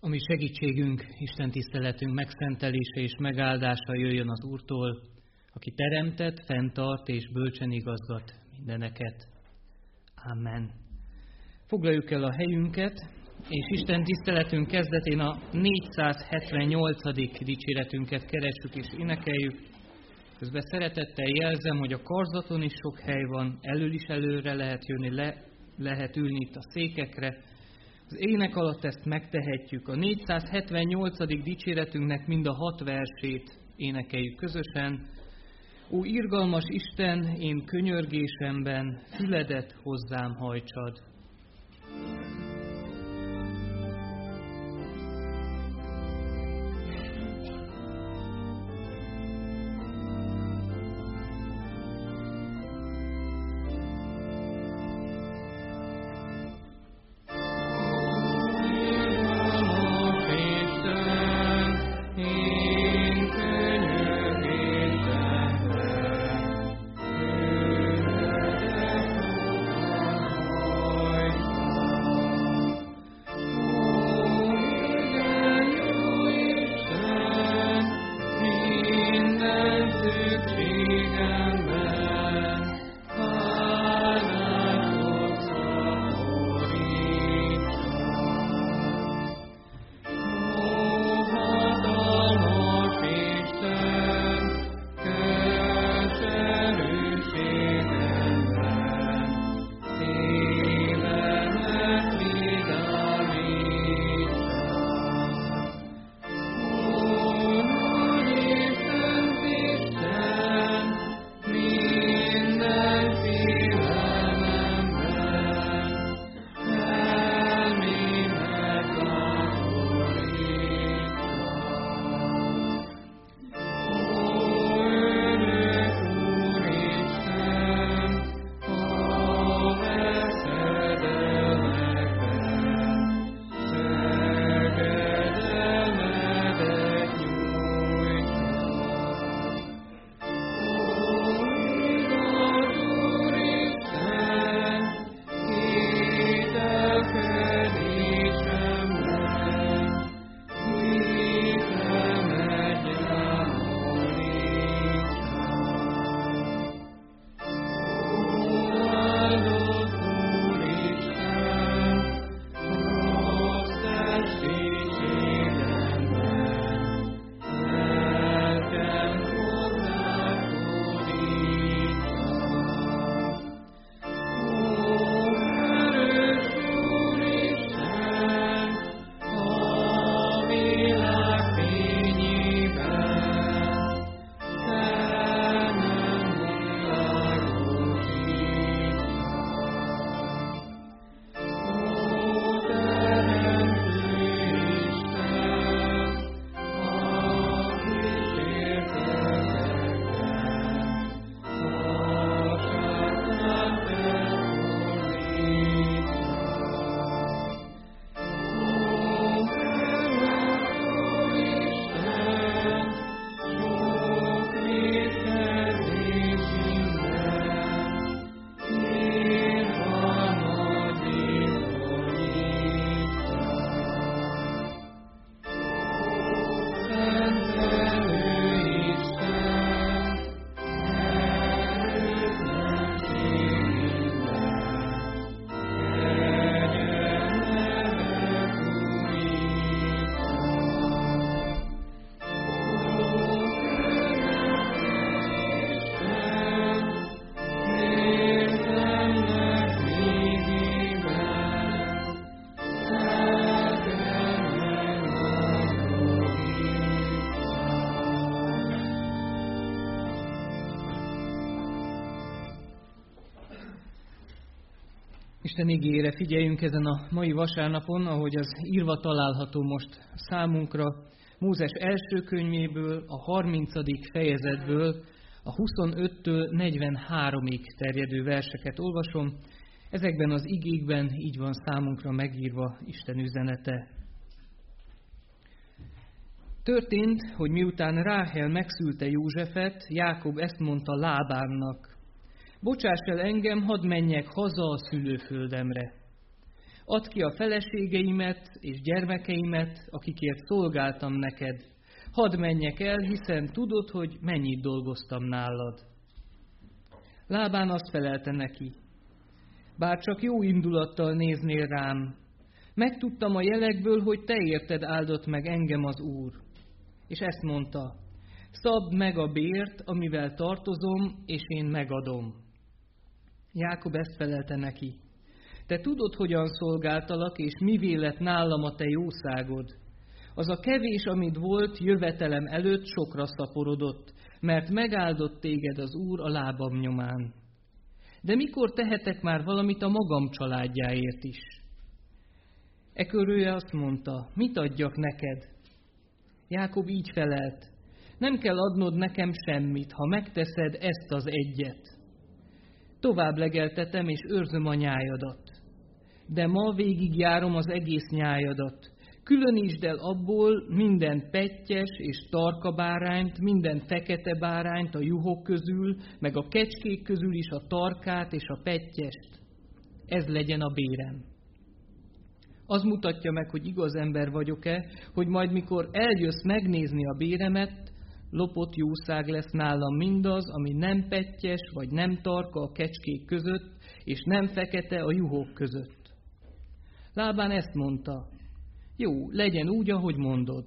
ami segítségünk, Isten tiszteletünk megszentelése és megáldása jöjjön az Úrtól, aki teremtett, fenntart és bölcsen igazgat mindeneket. Amen. Foglaljuk el a helyünket, és Isten tiszteletünk kezdetén a 478. dicséretünket keressük és énekeljük. Közben szeretettel jelzem, hogy a karzaton is sok hely van, elől is előre lehet jönni, lehet ülni itt a székekre. Az ének alatt ezt megtehetjük. A 478. dicséretünknek mind a 6 versét énekeljük közösen. Ó, irgalmas Isten, én könyörgésemben füledet hozzám hajtsad. Isten igéjére figyeljünk ezen a mai vasárnapon, ahogy az írva található most számunkra, Mózes első könyvéből, a 30. fejezetből, a 25-től 43-ig terjedő verseket olvasom. Ezekben az igékben így van számunkra megírva Isten üzenete. Történt, hogy miután Ráhel megszülte Józsefet, Jákob ezt mondta Lábánnak: bocsáss el engem, hadd menjek haza a szülőföldemre. Add ki a feleségeimet és gyermekeimet, akikért szolgáltam neked. Hadd menjek el, hiszen tudod, hogy mennyit dolgoztam nálad. Lábán azt felelte neki: bár csak jó indulattal néznél rám, megtudtam a jelekből, hogy te érted áldott meg engem az Úr. És ezt mondta: szabd meg a bért, amivel tartozom, és én megadom. Jákob ezt felelte neki: te tudod, hogyan szolgáltalak, és mivé lett nálam a te jószágod. Az a kevés, amit volt jövetelem előtt, sokra szaporodott, mert megáldott téged az Úr a lábam nyomán. De mikor tehetek már valamit a magam családjáért is? Ekkor ő azt mondta: mit adjak neked? Jákob így felelt: nem kell adnod nekem semmit, ha megteszed ezt az egyet. Tovább legeltetem és őrzöm a nyájadat. De ma végigjárom az egész nyájadat. Különítsd el abból minden pettyes és tarka bárányt, minden fekete bárányt a juhok közül, meg a kecskék közül is a tarkát és a pettyest. Ez legyen a bérem. Az mutatja meg, hogy igaz ember vagyok-e, hogy majd mikor eljössz megnézni a béremet, lopott jószág lesz nálam mindaz, ami nem pettyes vagy nem tarka a kecskék között, és nem fekete a juhok között. Lábán ezt mondta: jó, legyen úgy, ahogy mondod.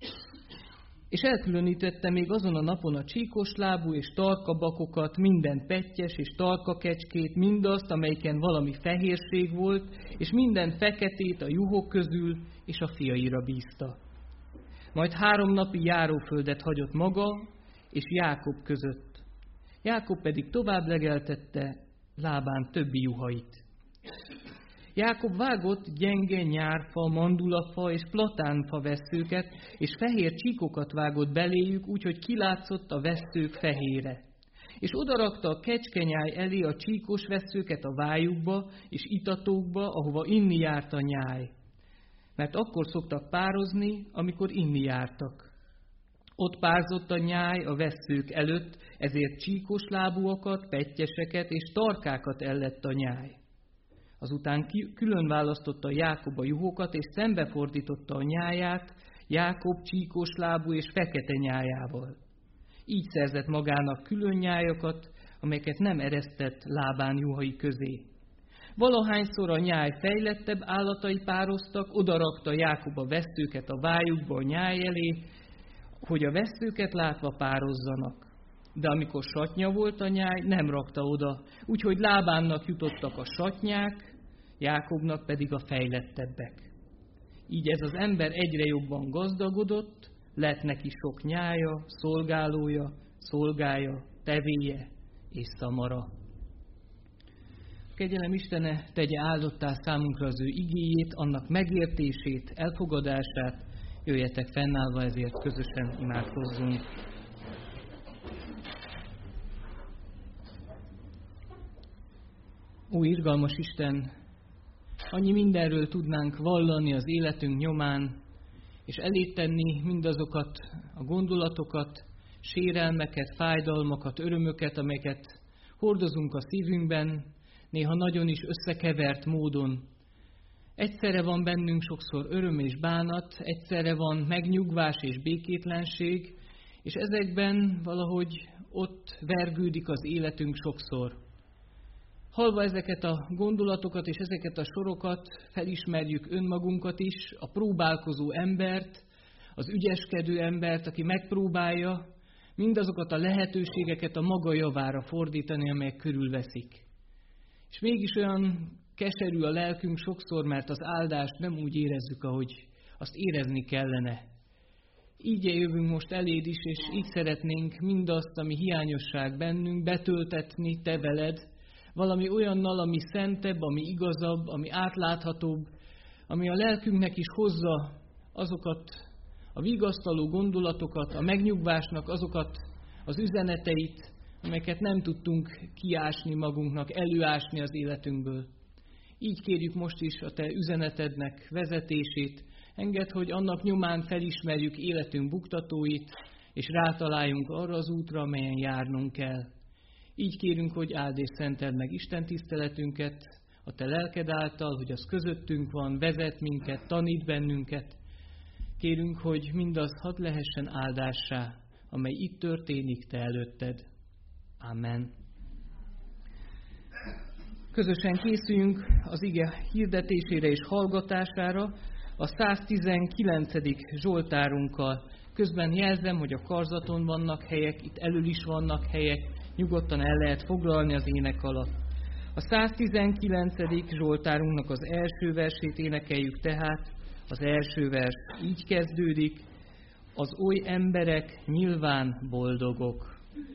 És elkülönítette még azon a napon a csíkos lábú és tarka bakokat, minden pettyes és tarka kecskét, mindazt, amelyiken valami fehérség volt, és minden feketét a juhok közül, és a fiaira bízta. Majd 3 napi járóföldet hagyott maga és Jákob között. Jákob pedig tovább legeltette Lábán többi juhait. Jákob vágott gyenge nyárfa, mandulafa és platánfa vesszőket, és fehér csíkokat vágott beléjük, úgyhogy kilátszott a vesszők fehére. És odarakta a kecskenyáj elé a csíkos vesszőket a vájukba és itatókba, ahova inni járt a nyáj. Mert akkor szoktak pározni, amikor inni jártak. Ott párzott a nyáj a vesszők előtt, ezért csíkos lábúakat, pettyeseket és tarkákat ellett a nyáj. Azután külön választotta Jákob a juhokat, és szembefordította a nyáját Jákob csíkos lábú és fekete nyájával. Így szerzett magának külön nyájakat, amelyeket nem eresztett Lábán juhai közé. Valahányszor a nyáj fejlettebb állatai pároztak, odarakta Jákob a vesszőket a vájukba a nyáj elé, hogy a vesszőket látva pározzanak. De amikor satnya volt a nyáj, nem rakta oda, úgyhogy Lábánnak jutottak a satnyák, Jákobnak pedig a fejlettebbek. Így ez az ember egyre jobban gazdagodott, lett neki sok nyája, szolgálója, szolgája, tevéje és szamara. Kegyelem Istene tegye áldottá számunkra az ő igéjét, annak megértését, elfogadását. Jöjjetek fennállva, ezért közösen imádkozzunk. Ó, irgalmas Isten, annyi mindenről tudnánk vallani az életünk nyomán, és elé tenni mindazokat a gondolatokat, sérelmeket, fájdalmakat, örömöket, amelyeket hordozunk a szívünkben, néha nagyon is összekevert módon. Egyszerre van bennünk sokszor öröm és bánat, egyszerre van megnyugvás és békétlenség, és ezekben valahogy ott vergődik az életünk sokszor. Hallva ezeket a gondolatokat és ezeket a sorokat, felismerjük önmagunkat is, a próbálkozó embert, az ügyeskedő embert, aki megpróbálja mindazokat a lehetőségeket a maga javára fordítani, amelyek körülveszik. És mégis olyan keserű a lelkünk sokszor, mert az áldást nem úgy érezzük, ahogy azt érezni kellene. Így jövünk most eléd is, és így szeretnénk mindazt, ami hiányosság bennünk, betöltetni te veled, valami olyannal, ami szentebb, ami igazabb, ami átláthatóbb, ami a lelkünknek is hozza azokat a vigasztaló gondolatokat, a megnyugvásnak azokat az üzeneteit, amelyeket nem tudtunk kiásni magunknak, előásni az életünkből. Így kérjük most is a te üzenetednek vezetését, engedd, hogy annak nyomán felismerjük életünk buktatóit, és rátaláljunk arra az útra, amelyen járnunk kell. Így kérünk, hogy áld és szenteld meg Isten tiszteletünket, a Te lelked által, hogy az közöttünk van, vezet minket, tanít bennünket. Kérünk, hogy mindaz hadd lehessen áldássá, amely itt történik Te előtted. Amen. Közösen készüljünk az ige hirdetésére és hallgatására a 119. Zsoltárunkkal. Közben jelzem, hogy a karzaton vannak helyek, itt elől is vannak helyek, nyugodtan el lehet foglalni az ének alatt. A 119. Zsoltárunknak az első versét énekeljük tehát. Az első vers így kezdődik: az oly emberek nyilván boldogok.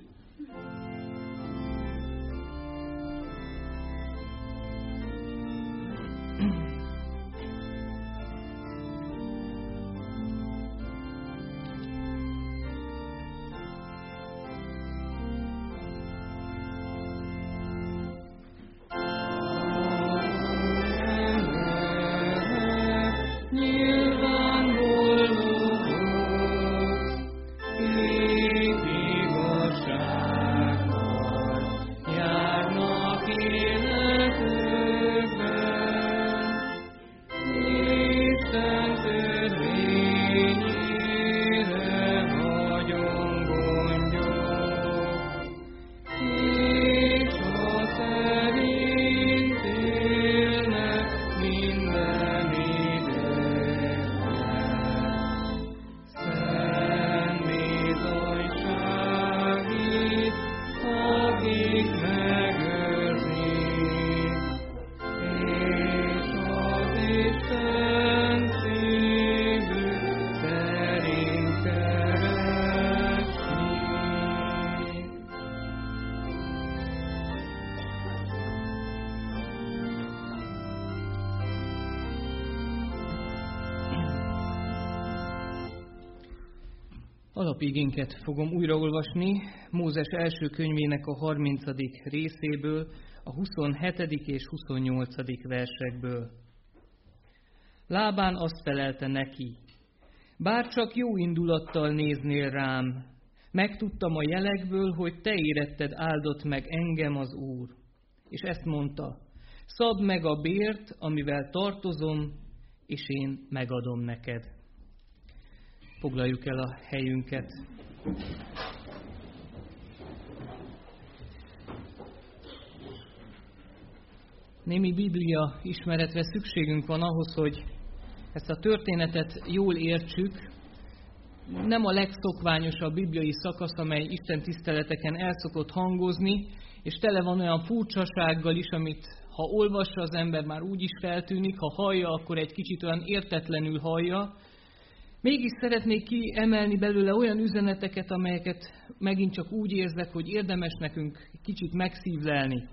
Alapigénket fogom újraolvasni Mózes első könyvének a 30. részéből, a 27. és 28. versekből. Lábán azt felelte neki: bár csak jó indulattal néznél rám, megtudtam a jelekből, hogy te éretted áldott meg engem az Úr. És ezt mondta: szabd meg a bért, amivel tartozom, és én megadom neked. Foglaljuk el a helyünket. Némi Biblia ismeretre szükségünk van ahhoz, hogy ezt a történetet jól értsük. Nem a legszokványosabb bibliai szakasz, amely Isten tiszteleteken el szokott hangozni, és tele van olyan furcsasággal is, amit ha olvassa az ember, már úgy is feltűnik, ha hallja, akkor egy kicsit olyan értetlenül hallja. Mégis szeretnék kiemelni belőle olyan üzeneteket, amelyeket megint csak úgy érzek, hogy érdemes nekünk kicsit megszívlelni.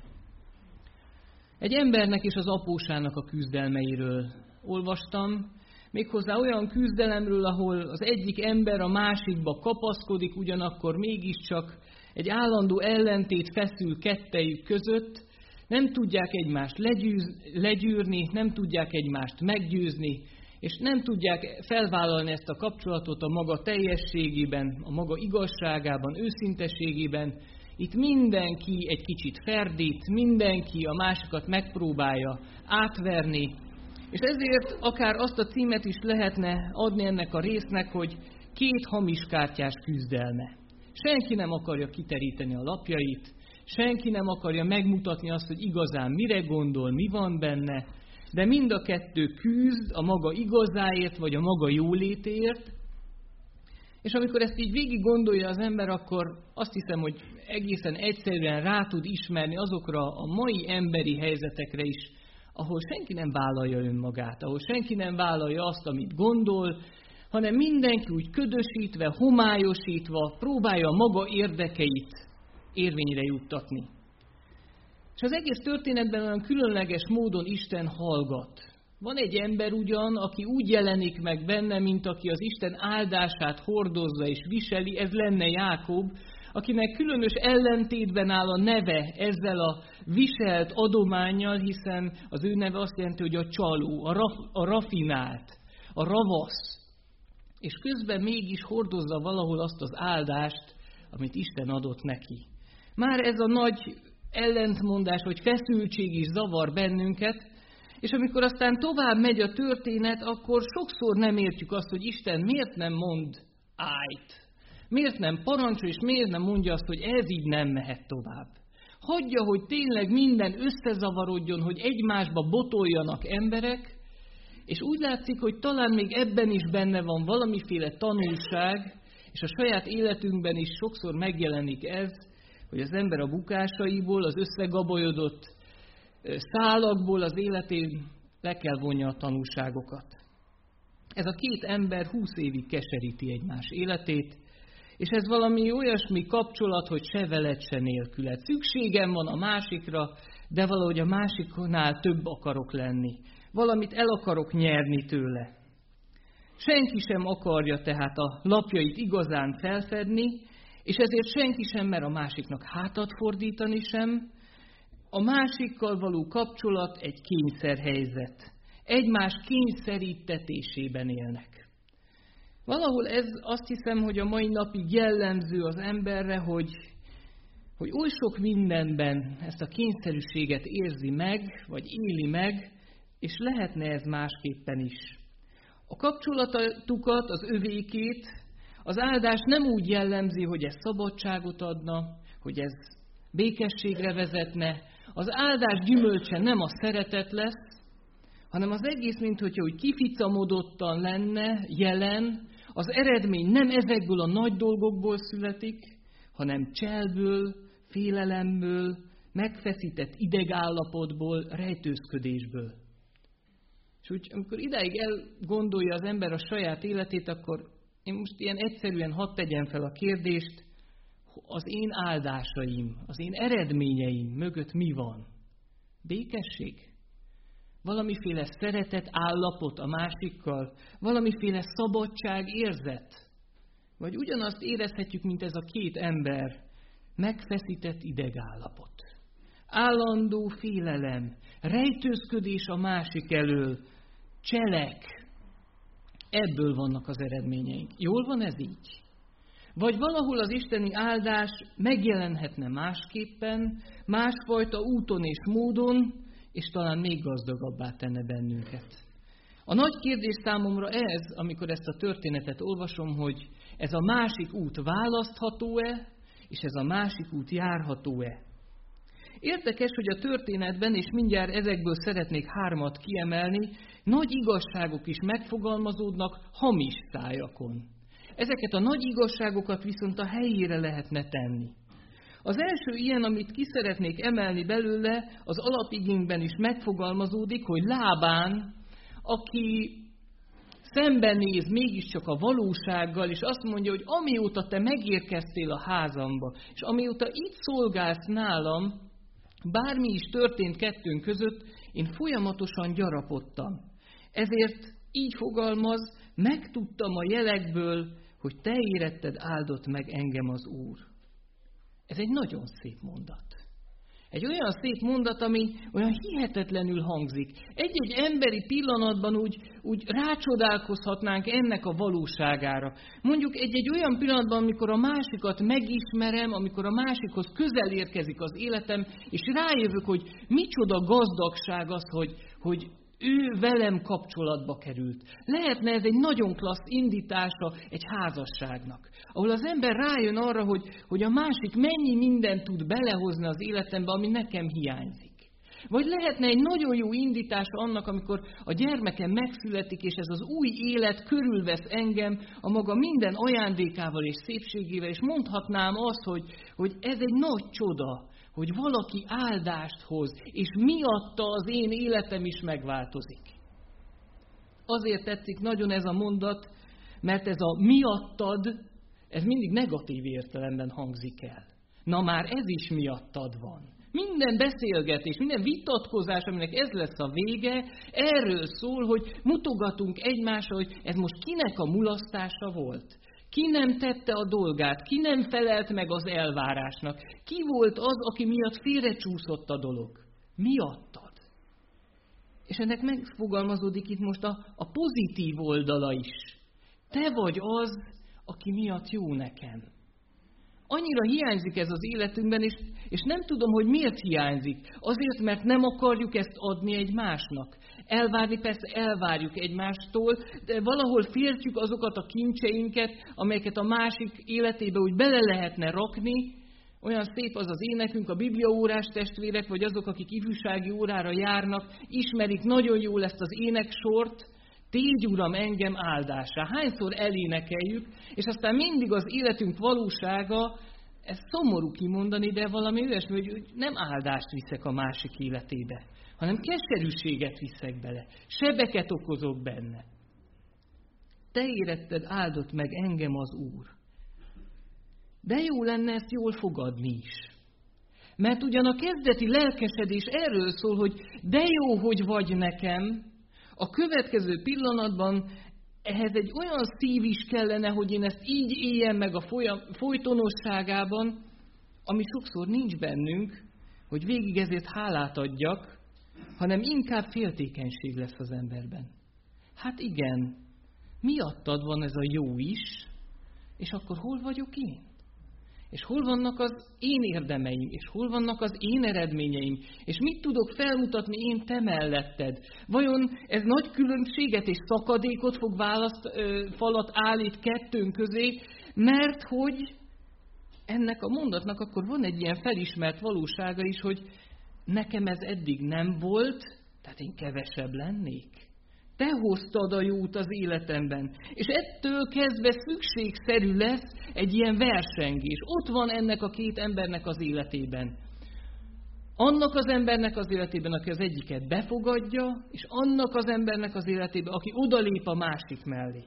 Egy embernek és az apósának a küzdelmeiről olvastam, méghozzá olyan küzdelemről, ahol az egyik ember a másikba kapaszkodik, ugyanakkor mégiscsak egy állandó ellentét feszül kettejük között, nem tudják egymást legyűrni, nem tudják egymást meggyőzni, és nem tudják felvállalni ezt a kapcsolatot a maga teljességében, a maga igazságában, őszintességében. Itt mindenki egy kicsit ferdít, mindenki a másikat megpróbálja átverni, és ezért akár azt a címet is lehetne adni ennek a résznek, hogy két hamiskártyás küzdelme. Senki nem akarja kiteríteni a lapjait, senki nem akarja megmutatni azt, hogy igazán mire gondol, mi van benne, de mind a kettő küzd a maga igazáért, vagy a maga jólétért. És amikor ezt így végig gondolja az ember, akkor azt hiszem, hogy egészen egyszerűen rá tud ismerni azokra a mai emberi helyzetekre is, ahol senki nem vállalja önmagát, ahol senki nem vállalja azt, amit gondol, hanem mindenki úgy ködösítve, homályosítva próbálja a maga érdekeit érvényre juttatni. És az egész történetben olyan különleges módon Isten hallgat. Van egy ember ugyan, aki úgy jelenik meg benne, mint aki az Isten áldását hordozza és viseli, ez lenne Jákob, akinek különös ellentétben áll a neve ezzel a viselt adománnyal, hiszen az ő neve azt jelenti, hogy a csaló, a rafinált, a ravasz. És közben mégis hordozza valahol azt az áldást, amit Isten adott neki. Már ez a nagy ellentmondás vagy feszültség is zavar bennünket, és amikor aztán tovább megy a történet, akkor sokszor nem értjük azt, hogy Isten miért nem mond állt. Miért nem parancsol, és miért nem mondja azt, hogy ez így nem mehet tovább. Hagyja, hogy tényleg minden összezavarodjon, hogy egymásba botoljanak emberek, és úgy látszik, hogy talán még ebben is benne van valamiféle tanulság, és a saját életünkben is sokszor megjelenik ez, hogy az ember a bukásaiból, az összegabolyodott szálakból az életén le kell vonja a tanulságokat. Ez a két ember 20 évig keseríti egymás életét, és ez valami olyasmi kapcsolat, hogy se veled, se nélküled. Szükségem van a másikra, de valahogy a másiknál több akarok lenni. Valamit el akarok nyerni tőle. Senki sem akarja tehát a lapjait igazán felfedni, és ezért senki sem mer a másiknak hátat fordítani sem. A másikkal való kapcsolat egy kényszerhelyzet. Egymás kényszerítetésében élnek. Valahol ez azt hiszem, hogy a mai napig jellemző az emberre, hogy oly sok mindenben ezt a kényszerűséget érzi meg, vagy éli meg, és lehetne ez másképpen is. A kapcsolatukat, az övékét, az áldás nem úgy jellemzi, hogy ez szabadságot adna, hogy ez békességre vezetne. Az áldás gyümölcse nem a szeretet lesz, hanem az egész, minthogyha úgy kificamodottan lenne, jelen, az eredmény nem ezekből a nagy dolgokból születik, hanem cselből, félelemből, megfeszített idegállapotból, rejtőzködésből. És úgy, amikor idáig elgondolja az ember a saját életét, akkor én most ilyen egyszerűen hadd tegyem fel a kérdést, az én áldásaim, az én eredményeim mögött mi van? Békesség? Valamiféle szeretet állapot a másikkal? Valamiféle szabadság érzet? Vagy ugyanazt érezhetjük, mint ez a két ember, megfeszített idegállapot. Állandó félelem, rejtőzködés a másik elől, cselek. Ebből vannak az eredményeink. Jól van ez így? Vagy valahol az isteni áldás megjelenhetne másképpen, másfajta úton és módon, és talán még gazdagabbá tenne bennünket. A nagy kérdés számomra ez, amikor ezt a történetet olvasom, hogy ez a másik út választható-e, és ez a másik út járható-e. Érdekes, hogy a történetben, és mindjárt ezekből szeretnék 3 kiemelni, nagy igazságok is megfogalmazódnak hamis szájakon. Ezeket a nagy igazságokat viszont a helyére lehetne tenni. Az első ilyen, amit ki szeretnék emelni belőle, az alapigényben is megfogalmazódik, hogy Lábán, aki szembenéz mégiscsak a valósággal, és azt mondja, hogy amióta te megérkeztél a házamba, és amióta itt szolgálsz nálam, bármi is történt kettőnk között, én folyamatosan gyarapodtam. Ezért így fogalmaz, megtudtam a jelekből, hogy te éretted áldott meg engem az Úr. Ez egy nagyon szép mondat. Egy olyan szép mondat, ami olyan hihetetlenül hangzik. Egy-egy emberi pillanatban úgy rácsodálkozhatnánk ennek a valóságára. Mondjuk egy-egy olyan pillanatban, amikor a másikat megismerem, amikor a másikhoz közel érkezik az életem, és rájövök, hogy micsoda gazdagság az, hogy ő velem kapcsolatba került. Lehetne ez egy nagyon klassz indítása egy házasságnak, ahol az ember rájön arra, hogy a másik mennyi mindent tud belehozni az életembe, ami nekem hiányzik. Vagy lehetne egy nagyon jó indítása annak, amikor a gyermekem megszületik, és ez az új élet körülvesz engem a maga minden ajándékával és szépségével, és mondhatnám azt, hogy ez egy nagy csoda, hogy valaki áldást hoz, és miatta az én életem is megváltozik. Azért tetszik nagyon ez a mondat, mert ez a miattad, ez mindig negatív értelemben hangzik el. Na már ez is miattad van. Minden beszélgetés, minden vitatkozás, aminek ez lesz a vége, erről szól, hogy mutogatunk egymásra, hogy ez most kinek a mulasztása volt. Ki nem tette a dolgát, ki nem felelt meg az elvárásnak, ki volt az, aki miatt félrecsúszott a dolog. Miattad. És ennek megfogalmazódik itt most a pozitív oldala is. Te vagy az, aki miatt jó nekem. Annyira hiányzik ez az életünkben, és nem tudom, hogy miért hiányzik. Azért, mert nem akarjuk ezt adni egymásnak. Elvárni persze elvárjuk egymástól, de valahol féltjük azokat a kincseinket, amelyeket a másik életébe úgy bele lehetne rakni. Olyan szép az az énekünk, a bibliaórás testvérek, vagy azok, akik ifjúsági órára járnak, ismerik nagyon jól ezt az éneksort, tégy, Uram, engem áldásá. Hányszor elénekeljük, és aztán mindig az életünk valósága, ez szomorú kimondani, de valami olyasmi, hogy nem áldást viszek a másik életébe, hanem keserűséget viszek bele, sebeket okozok benne. Te éretted áldott meg engem az Úr. De jó lenne ezt jól fogadni is. Mert ugyan a kezdeti lelkesedés erről szól, hogy de jó, hogy vagy nekem, a következő pillanatban ehhez egy olyan szív is kellene, hogy én ezt így éljem meg a folytonosságában, ami sokszor nincs bennünk, hogy végig ezért hálát adjak, hanem inkább féltékenység lesz az emberben. Hát igen, miattad van ez a jó is, és akkor hol vagyok én? És hol vannak az én érdemeim, és hol vannak az én eredményeim, és mit tudok felmutatni én te melletted? Vajon ez nagy különbséget és szakadékot fog falat állít kettőnk közé, mert hogy ennek a mondatnak akkor van egy ilyen felismert valósága is, hogy nekem ez eddig nem volt, tehát én kevesebb lennék. Te hoztad a jót az életemben, és ettől kezdve szükségszerű lesz egy ilyen versengés. Ott van ennek a két embernek az életében. Annak az embernek az életében, aki az egyiket befogadja, és annak az embernek az életében, aki odalép a másik mellé.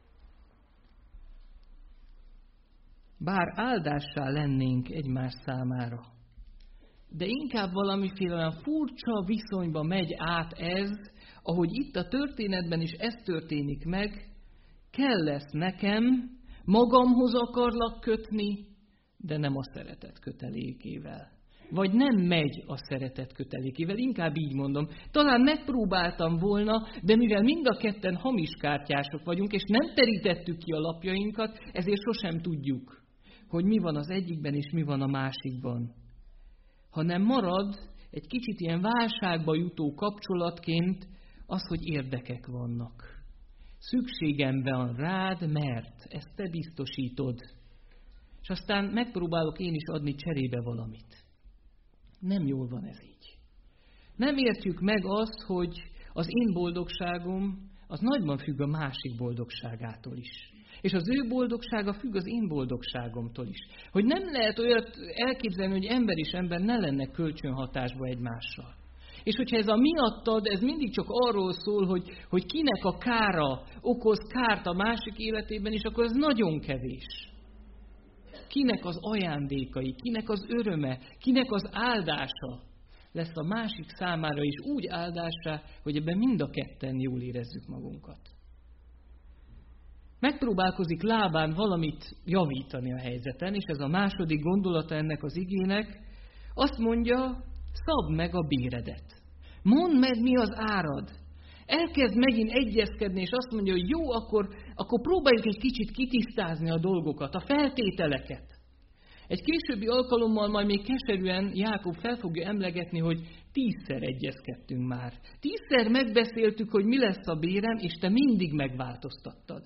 Bár áldássá lennénk egymás számára, de inkább valamiféle olyan furcsa viszonyba megy át ez, ahogy itt a történetben is ez történik meg, kell lesz nekem, magamhoz akarlak kötni, de nem a szeretet kötelékével. Vagy nem megy a szeretet kötelékével, inkább így mondom. Talán megpróbáltam volna, de mivel mind a ketten hamis kártyások vagyunk, és nem terítettük ki a lapjainkat, ezért sosem tudjuk, hogy mi van az egyikben és mi van a másikban. Hanem marad egy kicsit ilyen válságba jutó kapcsolatként az, hogy érdekek vannak. Szükségem van rád, mert ezt te biztosítod. És aztán megpróbálok én is adni cserébe valamit. Nem jól van ez így. Nem értjük meg azt, hogy az én boldogságom az nagyban függ a másik boldogságától is. És az ő boldogsága függ az én boldogságomtól is. Hogy nem lehet olyat elképzelni, hogy ember és ember ne lenne kölcsönhatásba egymással. És hogyha ez a miattad, ez mindig csak arról szól, hogy kinek a kára okoz kárt a másik életében, és akkor ez nagyon kevés. Kinek az ajándékai, kinek az öröme, kinek az áldása lesz a másik számára is úgy áldásá, hogy ebben mind a ketten jól érezzük magunkat. Megpróbálkozik Lábán valamit javítani a helyzeten, és ez a második gondolata ennek az igének. Azt mondja, szabd meg a béredet. Mondd meg, mi az árad. Elkezd megint egyezkedni, és azt mondja, hogy jó, akkor próbáljuk egy kicsit kitisztázni a dolgokat, a feltételeket. Egy későbbi alkalommal majd még keserűen Jákob fel fogja emlegetni, hogy 10-szer egyezkedtünk már. 10-szer megbeszéltük, hogy mi lesz a bérem, és te mindig megváltoztattad.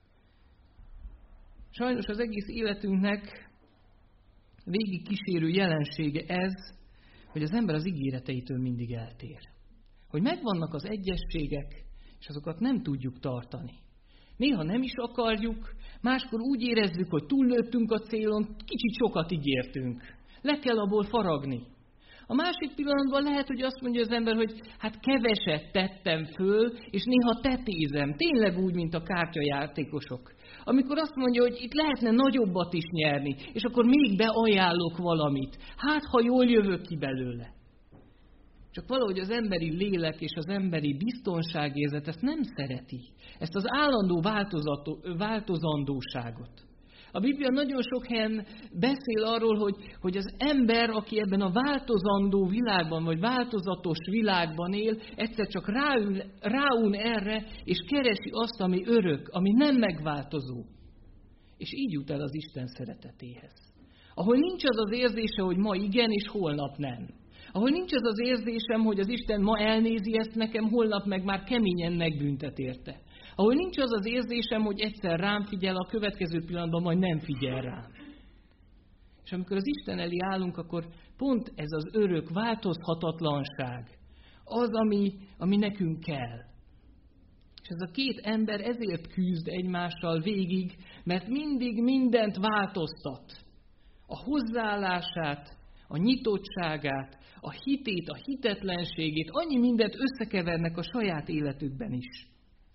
Sajnos az egész életünknek végig kísérő jelensége ez, hogy az ember az ígéreteitől mindig eltér. Hogy megvannak az egyességek, és azokat nem tudjuk tartani. Néha nem is akarjuk, máskor úgy érezzük, hogy túllőttünk a célon, kicsit sokat ígértünk. Le kell abból faragni. A másik pillanatban lehet, hogy azt mondja az ember, hogy hát keveset tettem föl, és néha tetézem. Tényleg úgy, mint a kártyajátékosok. Amikor azt mondja, hogy itt lehetne nagyobbat is nyerni, és akkor még beajánlok valamit. Hát, ha jól jövök ki belőle. Csak valahogy az emberi lélek és az emberi biztonságérzet ezt nem szereti. Ezt az állandó változandóságot. A Biblia nagyon sok helyen beszél arról, hogy az ember, aki ebben a változandó világban, vagy változatos világban él, egyszer csak ráun erre, és keresi azt, ami örök, ami nem megváltozó. És így jut el az Isten szeretetéhez. Ahol nincs az az érzése, hogy ma igen, és holnap nem. Ahol nincs az az érzésem, hogy az Isten ma elnézi ezt nekem, holnap meg már keményen megbüntet érte. Ahol nincs az az érzésem, hogy egyszer rám figyel, a következő pillanatban majd nem figyel rám. És amikor az Isten elé állunk, akkor pont ez az örök változhatatlanság az, ami nekünk kell. És ez a két ember ezért küzd egymással végig, mert mindig mindent változtat. A hozzáállását, a nyitottságát, a hitét, a hitetlenségét, annyi mindent összekevernek a saját életükben is.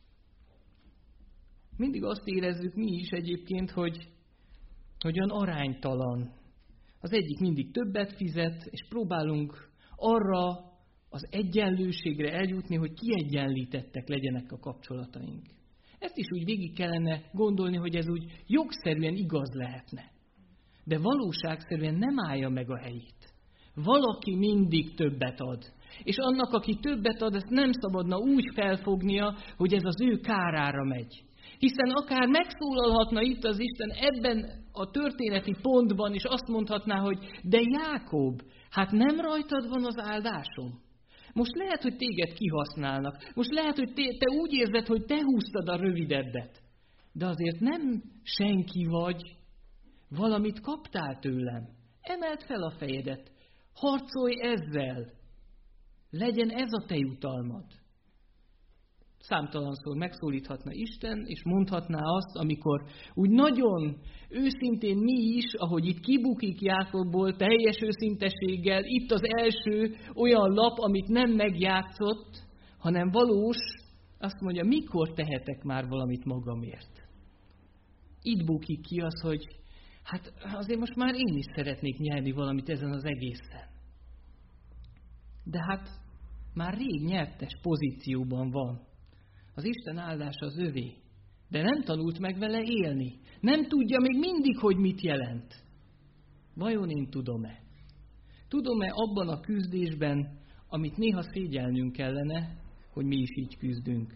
Mindig azt érezzük mi is egyébként, hogy olyan aránytalan. Az egyik mindig többet fizet, és próbálunk arra az egyenlőségre eljutni, hogy kiegyenlítettek legyenek a kapcsolataink. Ezt is úgy végig kellene gondolni, hogy ez úgy jogszerűen igaz lehetne. De valóságszerűen nem állja meg a helyét. Valaki mindig többet ad. És annak, aki többet ad, ezt nem szabadna úgy felfognia, hogy ez az ő kárára megy. Hiszen akár megszólalhatna itt az Isten ebben a történeti pontban, és azt mondhatná, hogy de Jákob, hát nem rajtad van az áldásom. Most lehet, hogy téged kihasználnak. Most lehet, hogy te úgy érzed, hogy te húztad a rövidebbet. De azért nem senki vagy. Valamit kaptál tőlem. Emeld fel a fejedet. Harcolj ezzel. Legyen ez a te jutalmad. Számtalanszor megszólíthatna Isten, és mondhatná azt, amikor úgy nagyon őszintén mi is, ahogy itt kibukik Jákobból teljes őszintességgel, itt az első olyan lap, amit nem megjátszott, hanem valós, azt mondja, mikor tehetek már valamit magamért. Itt bukik ki az, hogy hát azért most már én is szeretnék nyerni valamit ezen az egészen. De hát már rég nyertes pozícióban van. Az Isten áldása az övé, de nem tanult meg vele élni. Nem tudja még mindig, hogy mit jelent. Vajon én tudom-e? Tudom-e abban a küzdésben, amit néha szégyelnünk kellene, hogy mi is így küzdünk?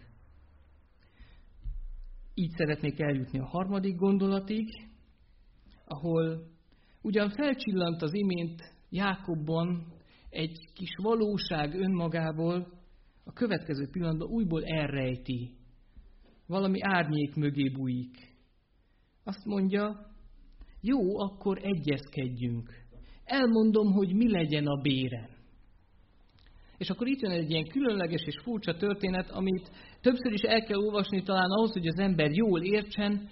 Így szeretnék eljutni a harmadik gondolatig, ahol ugyan felcsillant az imént Jákobban egy kis valóság önmagából, a következő pillanatban újból elrejti. Valami árnyék mögé bújik. Azt mondja, jó, akkor egyezkedjünk. Elmondom, hogy mi legyen a bérem. És akkor itt jön egy ilyen különleges és furcsa történet, amit többször is el kell olvasni talán ahhoz, hogy az ember jól értsen.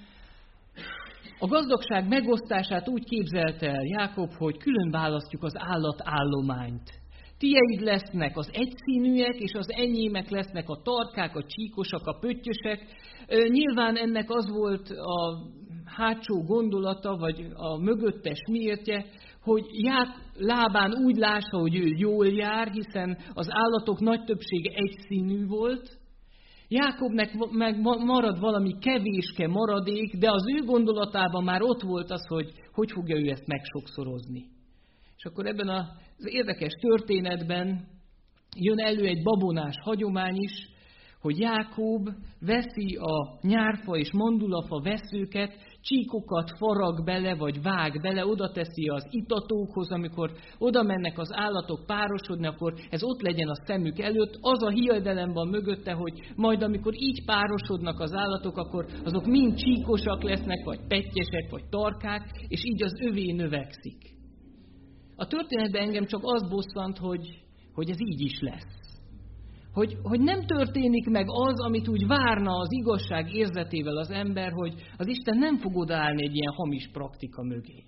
A gazdagság megosztását úgy képzelte el Jákob, hogy külön választjuk az állatállományt. Tieid lesznek az egyszínűek, és az enyémek lesznek a tarkák, a csíkosak, a pöttyösek. Nyilván ennek az volt a hátsó gondolata, vagy a mögöttes miértje, hogy Lábán úgy lássa, hogy ő jól jár, hiszen az állatok nagy többsége egyszínű volt. Jákobnek meg marad valami kevéske maradék, de az ő gondolatában már ott volt az, hogy fogja ő ezt megsokszorozni. És akkor ebben az érdekes történetben jön elő egy babonás hagyomány is, hogy Jákob veszi a nyárfa és mandulafa veszőket, csíkokat farag bele, vagy vág bele, oda teszi az itatókhoz, amikor oda mennek az állatok párosodni, akkor ez ott legyen a szemük előtt. Az a hiedelem van mögötte, hogy majd amikor így párosodnak az állatok, akkor azok mind csíkosak lesznek, vagy pettyesek, vagy tarkák, és így az övé növekszik. A történetben engem csak az bosszant, hogy ez így is lesz. Hogy nem történik meg az, amit úgy várna az igazság érzetével az ember, hogy az Isten nem fog odaállni egy ilyen hamis praktika mögé.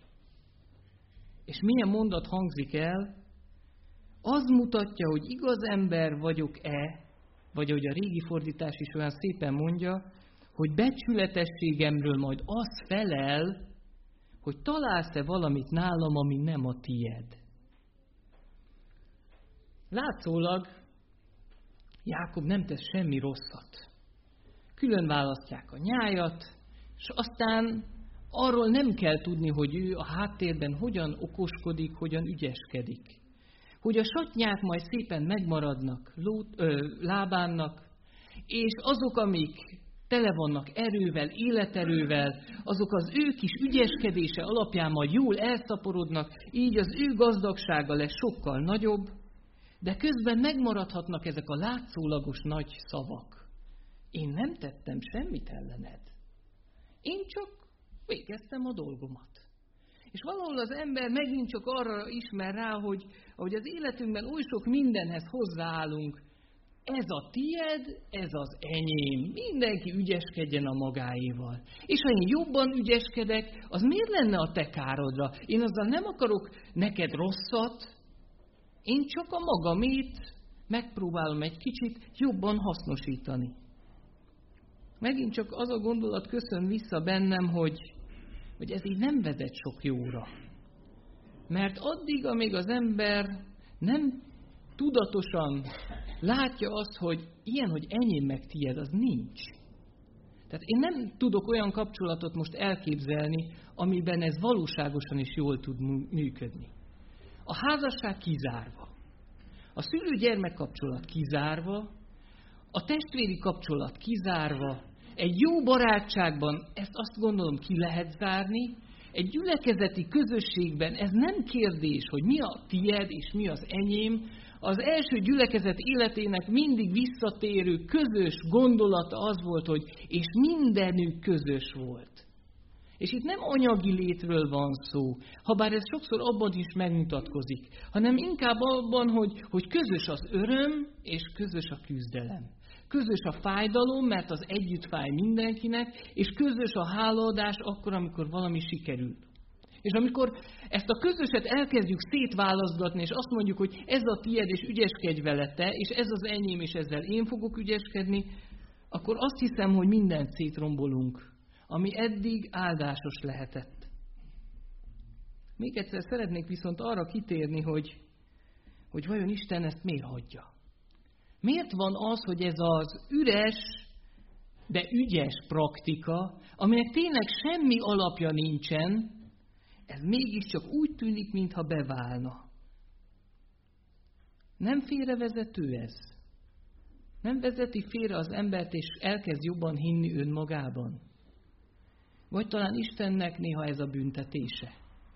És milyen mondat hangzik el? Az mutatja, hogy igaz ember vagyok-e, vagy ahogy a régi fordítás is olyan szépen mondja, hogy becsületességemről majd az felel, hogy találsz-e valamit nálam, ami nem a tied. Látszólag Jákob nem tesz semmi rosszat. Külön választják a nyájat, és aztán arról nem kell tudni, hogy ő a háttérben hogyan okoskodik, hogyan ügyeskedik. Hogy a satnyák majd szépen megmaradnak Lábánnak, és azok, amik tele vannak erővel, életerővel, azok az ő kis ügyeskedése alapján majd jól elszaporodnak, így az ő gazdagsága lesz sokkal nagyobb, de közben megmaradhatnak ezek a látszólagos nagy szavak. Én nem tettem semmit ellened. Én csak végeztem a dolgomat. És valahol az ember megint csak arra ismer rá, hogy ahogy az életünkben oly sok mindenhez hozzáállunk, ez a tied, ez az enyém. Mindenki ügyeskedjen a magáéval. És ha én jobban ügyeskedek, az miért lenne a te károdra? Én azzal nem akarok neked rosszat, én csak a magamét megpróbálom egy kicsit jobban hasznosítani. Megint csak az a gondolat köszön vissza bennem, hogy ez így nem vezet sok jóra. Mert addig, amíg az ember nem tudatosan látja azt, hogy ilyen, hogy enyém meg tiéd, az nincs. Tehát én nem tudok olyan kapcsolatot most elképzelni, amiben ez valóságosan is jól tud működni. A házasság kizárva, a szülő-gyermek kapcsolat kizárva, a testvéri kapcsolat kizárva, egy jó barátságban ezt azt gondolom ki lehet zárni, egy gyülekezeti közösségben ez nem kérdés, hogy mi a tied és mi az enyém. Az első gyülekezet életének mindig visszatérő közös gondolata az volt, hogy és mindenük közös volt. És itt nem anyagi létről van szó, habár ez sokszor abban is megmutatkozik, hanem inkább abban, hogy közös az öröm és közös a küzdelem. Közös a fájdalom, mert az együtt fáj mindenkinek, és közös a hálaadás akkor, amikor valami sikerül. És amikor ezt a közöset elkezdjük szétválaszgatni, és azt mondjuk, hogy ez a tied, és ügyeskedj vele te, és ez az enyém, és ezzel én fogok ügyeskedni, akkor azt hiszem, hogy mindent szétrombolunk, ami eddig áldásos lehetett. Még egyszer szeretnék viszont arra kitérni, hogy vajon Isten ezt miért hagyja. Miért van az, hogy ez az üres, de ügyes praktika, aminek tényleg semmi alapja nincsen, ez mégiscsak úgy tűnik, mintha beválna. Nem félrevezető ez? Nem vezeti félre az embert, és elkezd jobban hinni önmagában? Vagy talán Istennek néha ez a büntetése?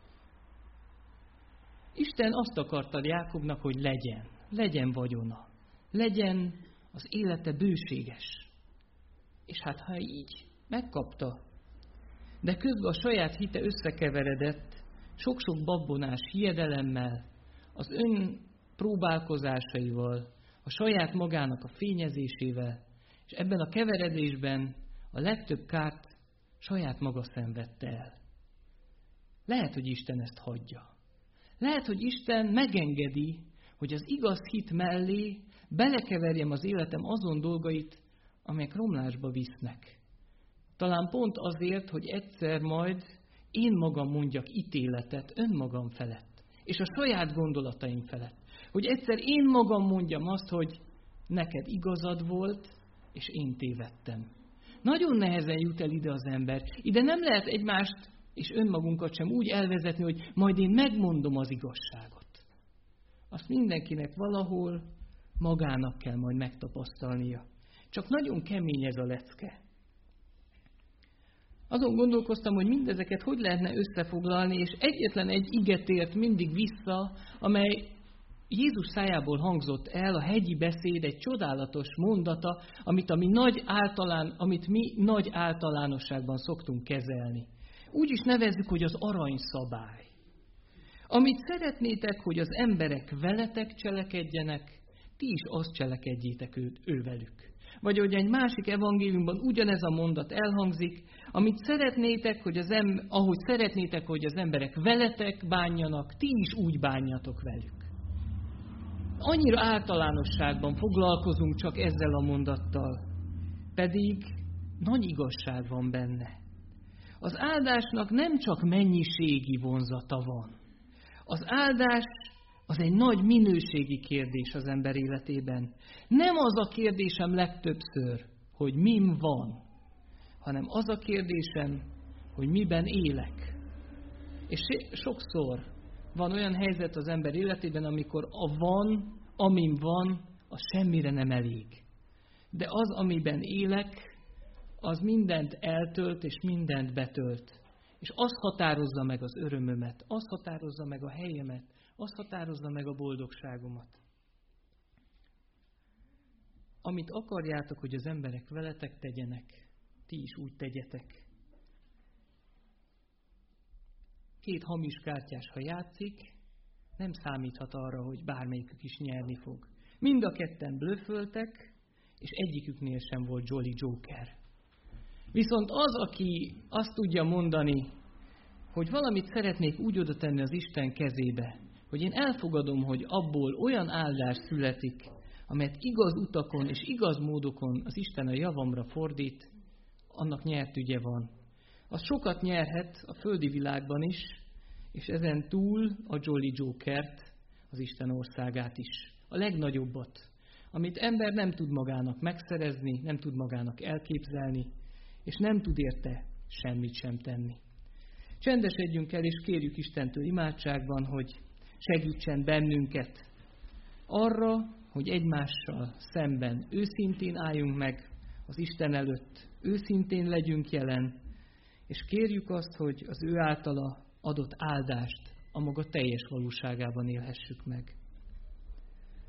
Isten azt akarta Jákobnak, hogy legyen vagyona. Legyen az élete bőséges. És hát ha így megkapta, de közben a saját hite összekeveredett sok-sok babbonás hiedelemmel, az ön próbálkozásaival, a saját magának a fényezésével, és ebben a keveredésben a legtöbb kárt saját maga szenvedte el. Lehet, hogy Isten ezt hagyja. Lehet, hogy Isten megengedi, hogy az igaz hit mellé belekeverjem az életem azon dolgait, amelyek romlásba visznek. Talán pont azért, hogy egyszer majd én magam mondjak ítéletet önmagam felett, és a saját gondolataim felett. Hogy egyszer én magam mondjam azt, hogy neked igazad volt, és én tévedtem. Nagyon nehezen jut el ide az ember. Ide nem lehet egymást és önmagunkat sem úgy elvezetni, hogy majd én megmondom az igazságot. Azt mindenkinek valahol magának kell majd megtapasztalnia. Csak nagyon kemény ez a lecke. Azon gondolkoztam, hogy mindezeket hogy lehetne összefoglalni, és egyetlen egy ige tért mindig vissza, amely Jézus szájából hangzott el, a hegyi beszéd egy csodálatos mondata, amit mi nagy általánosságban szoktunk kezelni. Úgy is nevezzük, hogy az aranyszabály. Amit szeretnétek, hogy az emberek veletek cselekedjenek, ti is azt cselekedjétek ővelük. Vagy hogy egy másik evangéliumban ugyanez a mondat elhangzik, ahogy szeretnétek, hogy az emberek veletek bánjanak, ti is úgy bánjatok velük. Annyira általánosságban foglalkozunk csak ezzel a mondattal, pedig nagy igazság van benne. Az áldásnak nem csak mennyiségi vonzata van. Az áldás az egy nagy minőségi kérdés az ember életében. Nem az a kérdésem legtöbbször, hogy mim van, hanem az a kérdésem, hogy miben élek. És sokszor van olyan helyzet az ember életében, amikor amim van, az semmire nem elég. De az, amiben élek, az mindent eltölt és mindent betölt. És az határozza meg az örömömet, az határozza meg a helyemet, az határozza meg a boldogságomat. Amit akarjátok, hogy az emberek veletek tegyenek, ti is úgy tegyetek. 2 hamis kártyás, ha játszik, nem számíthat arra, hogy bármelyikük is nyerni fog. Mind a ketten blöfföltek, és egyiküknél sem volt Jolly Joker. Viszont az, aki azt tudja mondani, hogy valamit szeretnék úgy oda tenni az Isten kezébe, hogy én elfogadom, hogy abból olyan áldás születik, amelyet igaz utakon és igaz módokon az Isten a javamra fordít, annak nyert ügye van. Az sokat nyerhet a földi világban is, és ezen túl a Jolly Jokert, az Isten országát is. A legnagyobbat, amit ember nem tud magának megszerezni, nem tud magának elképzelni, és nem tud érte semmit sem tenni. Csendesedjünk el, és kérjük Istentől imádságban, hogy segítsen bennünket arra, hogy egymással szemben őszintén álljunk meg az Isten előtt, őszintén legyünk jelen, és kérjük azt, hogy az ő általa adott áldást a maga teljes valóságában élhessük meg.